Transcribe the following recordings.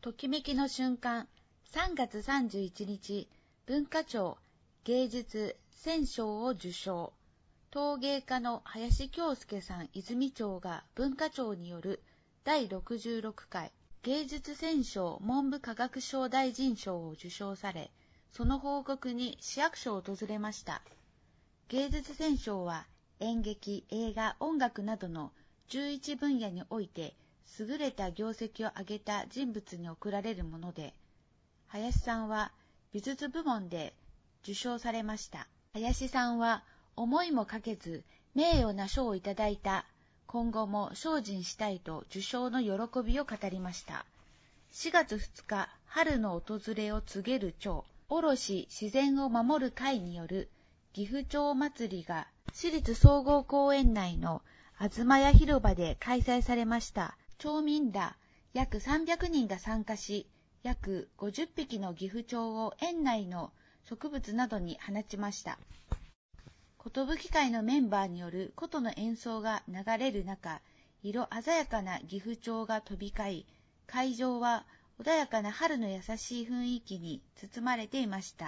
ときめきの瞬間、3月31日、文化庁芸術選奨を受賞。陶芸家の林京介さん泉町が文化庁による第66回芸術選奨文部科学省大臣賞を受賞され、その報告に市役所を訪れました。芸術選奨は演劇、映画、音楽などの11分野において優れた業績を上げた人物に贈られるもので、林さんは美術部門で受賞されました。林さんは思いもかけず名誉な賞をいただいた。今後も精進したいと受賞の喜びを語りました。4月2日、春の訪れを告げる町、卸自然を守る会による岐阜町祭りが市立総合公園内の東屋広場で開催されました。町民ら約300人が参加し、約50匹の岐阜鳥を園内の植物などに放ちました。寿会のメンバーによる琴の演奏が流れる中、色鮮やかな岐阜鳥が飛び交い、会場は穏やかな春の優しい雰囲気に包まれていました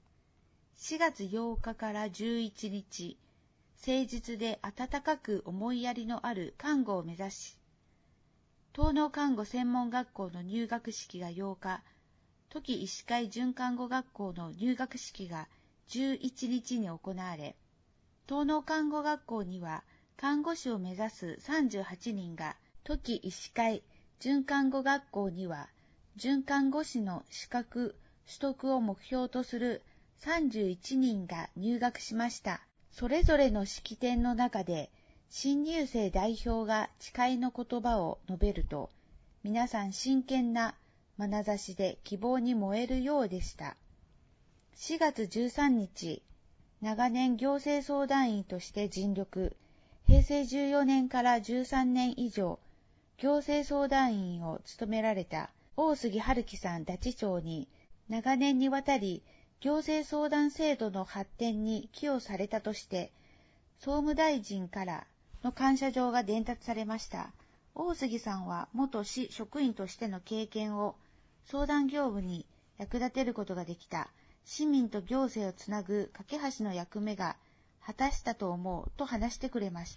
。4月8日から11日、誠実で温かく思いやりのある看護を目指し、東農看護専門学校の入学式が8日、土岐医師会准看護学校の入学式が11日に行われ、東農看護学校には看護師を目指す38人が、土岐医師会准看護学校には准看護師の資格取得を目標とする31人が入学しました。それぞれの式典の中で、新入生代表が誓いの言葉を述べると、皆さん真剣な眼差しで希望に燃えるようでした。4月13日、長年行政相談員として尽力、平成14年から13年以上、行政相談員を務められた大杉春樹さん太地町に、長年にわたり行政相談制度の発展に寄与されたとして、総務大臣からの感謝状が伝達されました。大杉さんは元市職員としての経験を相談業務に役立てることができた。市民と行政をつなぐ架け橋の役目が果たしたと思うと話してくれました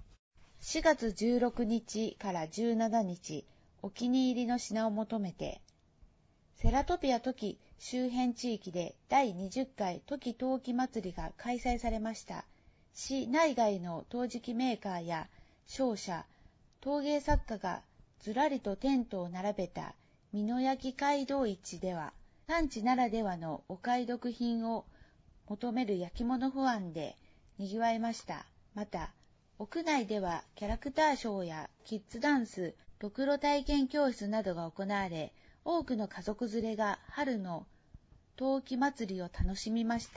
。4月16日から17日、お気に入りの品を求めて、セラトピアトキ周辺地域で第20回トキ陶器祭りが開催されました。市内外の陶磁器メーカーや商社、陶芸作家がずらりとテントを並べた美濃焼街道市では、産地ならではのお買い得品を求める焼き物不安で賑わいました。また、屋内ではキャラクターショーやキッズダンス、ろくろ体験教室などが行われ、多くの家族連れが春の陶器祭りを楽しみました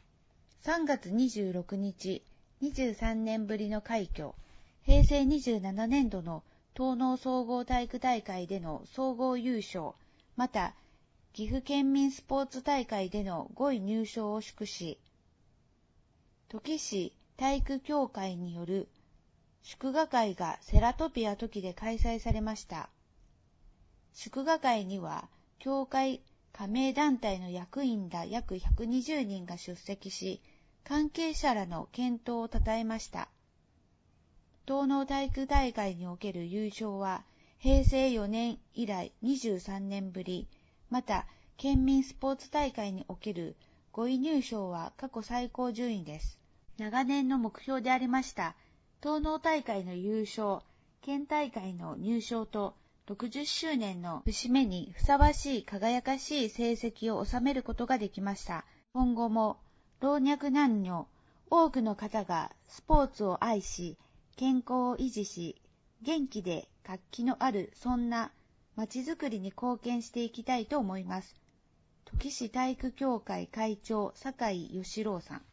。3月26日、23年ぶりの快挙、平成27年度の東農総合体育大会での総合優勝、また、岐阜県民スポーツ大会での5位入賞を祝し、土岐市体育協会による祝賀会がセラトピアトキで開催されました。祝賀会には、協会加盟団体の役員ら約120人が出席し、関係者らの健闘を称えました。東農体育大会における優勝は、平成4年以来23年ぶり、また、県民スポーツ大会における5位入賞は過去最高順位です。長年の目標でありました、東農大会の優勝、県大会の入賞と、60周年の節目にふさわしい輝かしい成績を収めることができました。今後も、老若男女、多くの方がスポーツを愛し、健康を維持し、元気で活気のある、そんなまちづくりに貢献していきたいと思います。土岐市体育協会会長、酒井義郎さん。